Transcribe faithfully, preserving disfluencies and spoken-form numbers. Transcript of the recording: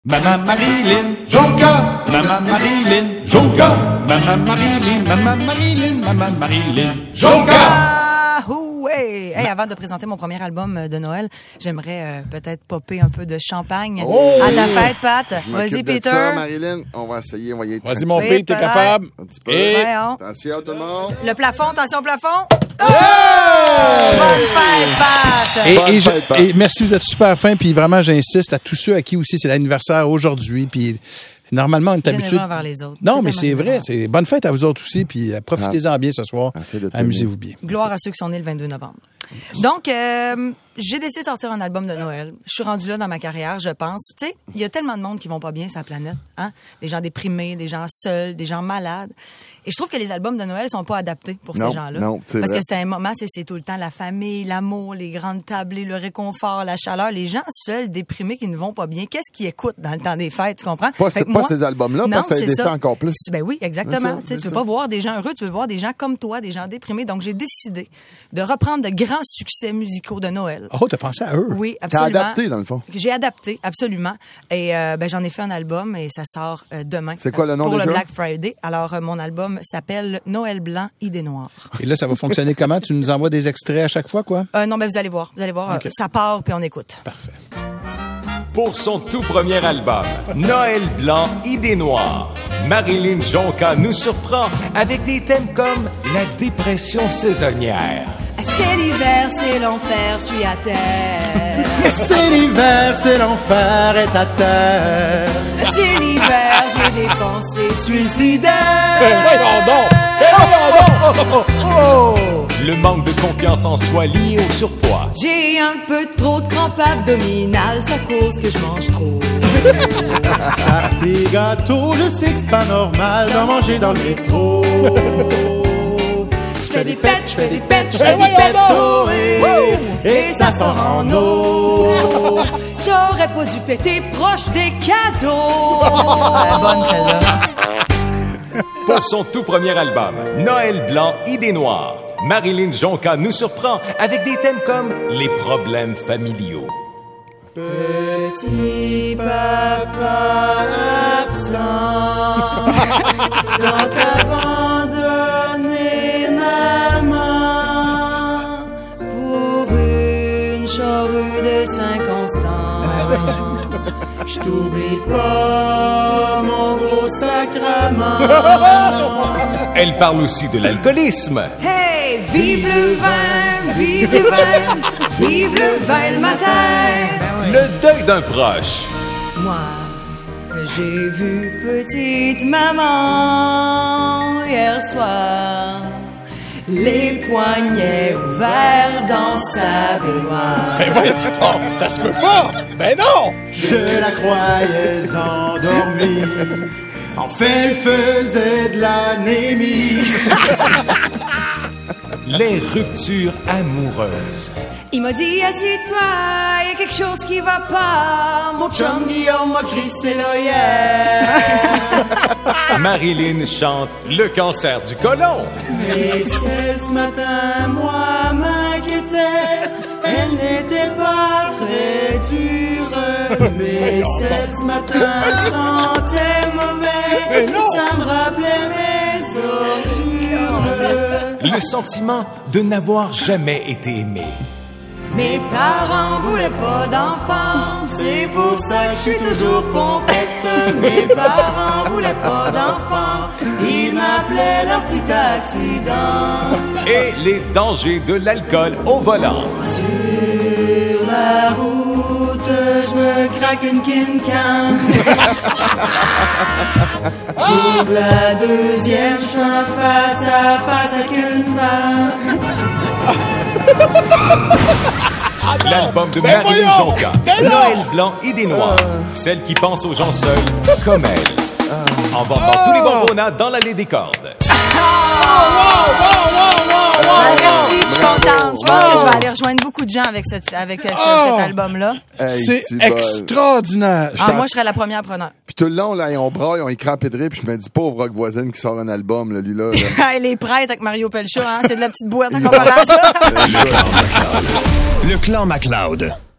Maman Marilyn Jonca, Maman Marilyn Jonca, Maman Marilyn, Maman Marilyn, Maman Marilyn Jonca. Ah, ouais. Hey, avant de présenter mon premier album de Noël, j'aimerais euh, peut-être popper un peu de champagne Oh! à ta fête, Pat. Je Vas-y, m'occupe de Peter. ça, Marilyn. On va essayer, on va y être. Vas-y, mon Oui, Pete, t'es pareil. capable. Un petit peu. Et... Voyons. Attention, tout le monde. Le plafond, attention au plafond. Oh! Yeah! Bonne fête, Pat. Et, Bonne et, je- fête, Pat. et merci, vous êtes super fin. Puis vraiment, j'insiste à tous ceux à qui aussi c'est l'anniversaire aujourd'hui. Puis normalement, on est Généreux habitué. envers les autres. Non, C'est mais c'est tellement vrai. généreux. C'est bonne fête à vous autres aussi. Puis euh, profitez-en bien ce soir. Assez de tenir. Amusez-vous bien. Gloire à ceux qui sont nés le vingt-deux novembre. Donc, euh, j'ai décidé de sortir un album de Noël. Je suis rendue là dans ma carrière, je pense. Tu sais, il y a tellement de monde qui vont pas bien sur la planète. Hein? Des gens déprimés, des gens seuls, des gens malades. Et je trouve que les albums de Noël sont pas adaptés pour Non, ces gens-là. non, c'est Parce vrai. que c'est un moment, c'est, c'est tout le temps la famille, l'amour, les grandes tablées, le réconfort, la chaleur. Les gens seuls, déprimés, qui ne vont pas bien, qu'est-ce qu'ils écoutent dans le temps des fêtes, tu comprends? Pas, Fait c'est que pas moi- ces albums-là, Non, parce que ça c'est les défait ça. encore plus. Ben oui, exactement. C'est ça, Tu sais, c'est tu veux ça. pas voir des gens heureux, tu veux voir des gens comme toi, des gens déprimés. Donc, j'ai décidé de reprendre de grands succès musicaux de Noël. Oh, t'as pensé à eux? Oui, T'as absolument. adapté, dans le fond. J'ai adapté, absolument. Et euh, ben, j'en ai fait un album et ça sort euh, demain. C'est quoi le nom Pour déjà? le Black Friday. Alors, euh, mon album s'appelle Noël blanc, idée noire. Et là, ça va fonctionner comment? Tu nous envoies des extraits à chaque fois, quoi? Euh, non, mais vous allez voir. Vous allez voir. Ok. euh, ça part puis on écoute. Parfait. Pour son tout premier album, Noël blanc, idée noire, Marilyn Jonca nous surprend avec des thèmes comme la dépression saisonnière. C'est l'hiver, c'est l'enfer, je suis à terre. C'est l'hiver, c'est l'enfer, est à terre. C'est l'hiver, j'ai des pensées suicidaires. Voyons donc! Le manque de confiance en soi lié au surpoids. J'ai un peu trop de crampes abdominales, c'est à cause que je mange trop. Tes gâteaux, je sais que c'est pas normal d'en manger dans le métro. Je fais des pets, je fais des pets, je fais des pets, oh, et, et ça sort en eau. J'aurais pas dû péter proche des cadeaux. Bonne celle-là. Pour son tout premier album, Noël blanc, idée noire, Marilyn Jonca nous surprend avec des thèmes comme les problèmes familiaux. Petit papa absent, quand abandonné maman pour une charrue de circonstances. Je t'oublie pas, mon gros sacrement. Elle parle aussi de l'alcoolisme. Hey, vive le vin, vive le vin, vive le vin le matin. Le deuil d'un proche. Moi, j'ai vu petite maman hier soir, les poignets ouverts dans sa baignoire. Ben voyons donc, ça se peut pas! Ben non! Je la croyais endormie. Enfin, elle faisait de l'anémie. Les ruptures amoureuses. Il m'a dit, assis-toi, y a quelque chose qui va pas. Mon chum Guillaume m'a crissé là hier. Marilyn chante le cancer du côlon. Mais celle ce matin, moi, m'inquiétait. Elle n'était pas très dure. Mais celle ce matin sentait mauvais. Ça me rappelait mes ordures. Le sentiment de n'avoir jamais été aimé. Mes parents voulaient pas d'enfants, c'est pour ça que je suis toujours pompette. Mes parents voulaient pas d'enfants, ils m'appelaient leur petit accident. Et les dangers de l'alcool au volant. Sur la route, je me craque une quinquan. J'ouvre la deuxième, je fais un face à face avec une vanne. L'album de Ben Marilyn voyons! Jonca. Ben non! Noël blanc, idée noire. Celle qui pense aux gens seuls, comme elle. En vendant tous les bonbons dans l'allée des cordes. Ah, merci, je suis contente. Je pense que je vais aller rejoindre beaucoup de gens avec, cette, avec euh, ce- Oh! cet album-là. Hey, C'est bol. extraordinaire. Ah, Ça- moi, je serais la première preneur. Puis tout le long, là, on braille, on est crampé de rire, puis je me dis, pauvre rock voisine qui sort un album, là, lui-là. là. Les prêtres avec Mario Pelcha, hein, c'est de la petite boîte en comparaison. Le clan MacLeod.